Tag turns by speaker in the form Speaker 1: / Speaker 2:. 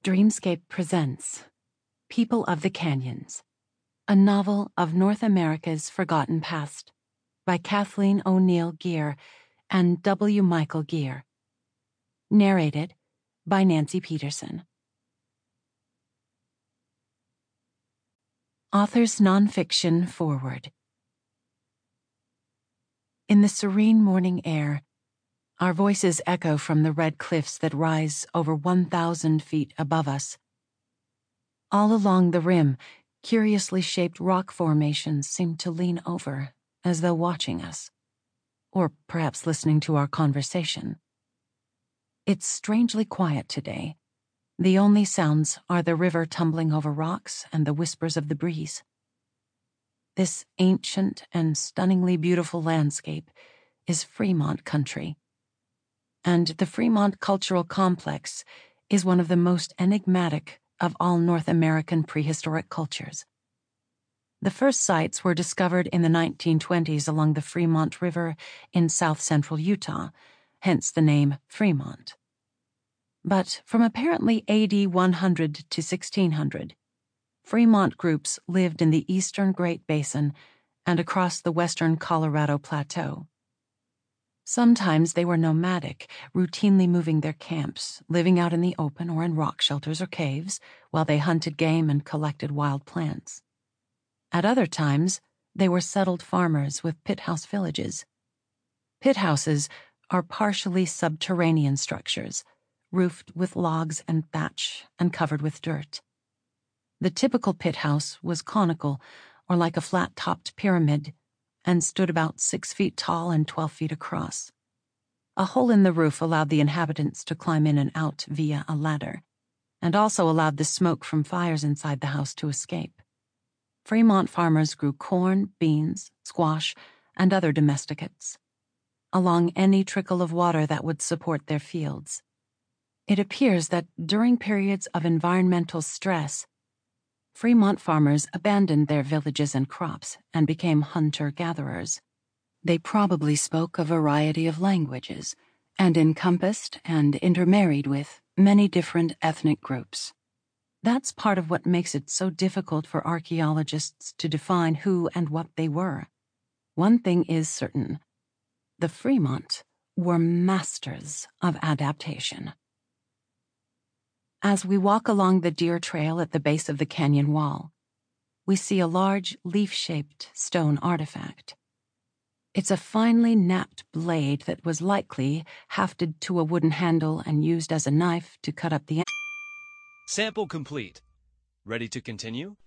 Speaker 1: Dreamscape presents People of the Canyons, a novel of North America's forgotten past by Kathleen O'Neill Geer and W. Michael Geer. Narrated by Nancy Peterson. Author's Nonfiction Foreword. In the serene morning air, our voices echo from the red cliffs that rise over 1,000 feet above us. All along the rim, curiously shaped rock formations seem to lean over, as though watching us, or perhaps listening to our conversation. It's strangely quiet today. The only sounds are the river tumbling over rocks and the whispers of the breeze. This ancient and stunningly beautiful landscape is Fremont country. And the Fremont Cultural Complex is one of the most enigmatic of all North American prehistoric cultures. The first sites were discovered in the 1920s along the Fremont River in south-central Utah, hence the name Fremont. But from apparently AD 100 to 1600, Fremont groups lived in the eastern Great Basin and across the western Colorado Plateau. Sometimes they were nomadic, routinely moving their camps, living out in the open or in rock shelters or caves, while they hunted game and collected wild plants. At other times, they were settled farmers with pit house villages. Pit houses are partially subterranean structures, roofed with logs and thatch and covered with dirt. The typical pit house was conical, or like a flat-topped pyramid, and stood about 6 feet tall and 12 feet across. A hole in the roof allowed the inhabitants to climb in and out via a ladder, and also allowed the smoke from fires inside the house to escape. Fremont farmers grew corn, beans, squash, and other domesticates, along any trickle of water that would support their fields. It appears that during periods of environmental stress, Fremont farmers abandoned their villages and crops and became hunter-gatherers. They probably spoke a variety of languages and encompassed and intermarried with many different ethnic groups. That's part of what makes it so difficult for archaeologists to define who and what they were. One thing is certain: the Fremont were masters of adaptation. As we walk along the deer trail at the base of the canyon wall, we see a large leaf-shaped stone artifact. It's a finely knapped blade that was likely hafted to a wooden handle and used as a knife to cut up the...
Speaker 2: Sample complete. Ready to continue?